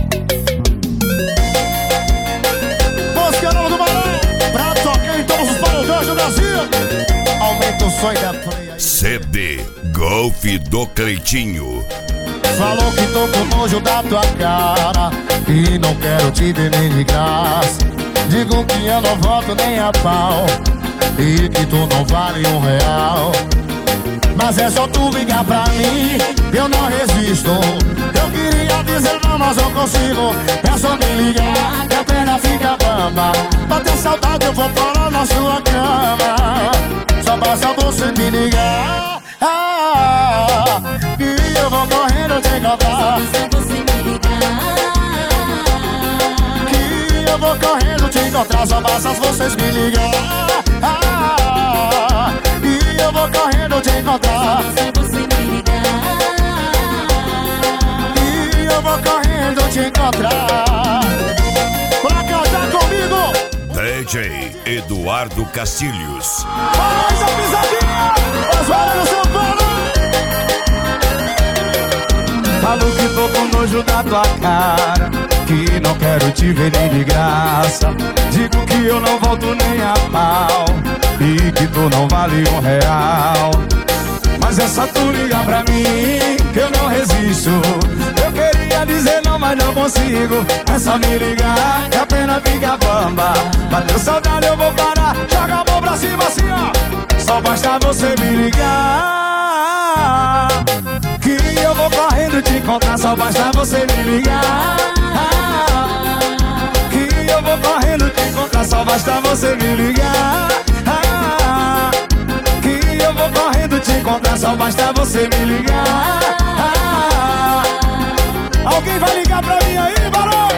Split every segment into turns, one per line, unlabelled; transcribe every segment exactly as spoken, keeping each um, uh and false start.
Música nova do Barão, pra tocar em todos os paredões do Brasil. Aumenta o som da play aí.
C D Golf do Cleitinho.
Falou que tô com nojo da tua cara e não quero te ver nem de graça. Digo que eu não volto nem a pau e que tu não vale um real. Mas é só tu ligar pra mim, eu não resisto. Eu queria dizer não, mas não consigo. É só me ligar, que a perna fica bamba. Pra ter saudade eu vou parar na sua cama. Só basta você me ligar, ah, e eu vou correndo te encontrar. Que eu vou correndo te encontrar. Só basta vocês me ligar, ah, e eu vou correndo te encontrar. E eu vou correndo te encontrar. Pra cantar comigo,
D J Eduardo Castilhos.
faz a pisadinha, Osvaldo São Paulo. Falo que tô com nojo da tua cara, que não quero te ver nem de graça. Digo que eu não volto nem a pau e que tu não vale um real. Mas é só tu ligar pra mim, que eu não resisto. Eu queria dizer não, mas não consigo. É só me ligar, que a pena fica bamba. Bateu saudade eu vou parar, joga a mão pra cima assim ó. Só basta você me ligar, que eu vou correndo te encontrar. Só basta você me ligar, que eu vou correndo te encontrar. Só basta você me ligar, que eu vou correndo te encontrar. Só basta você me ligar. Alguém vai ligar pra mim aí, Barão?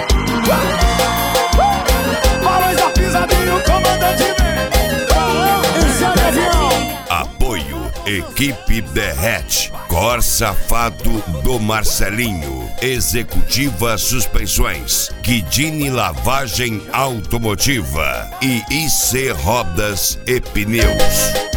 Barões da Pisadinha, o comandante vem. Barão, esse é o avião.
Apoio Equipe Derrete, Corsa Fato do Marcelinho, Executiva Suspensões, Guidini Lavagem Automotiva e I C Rodas e Pneus.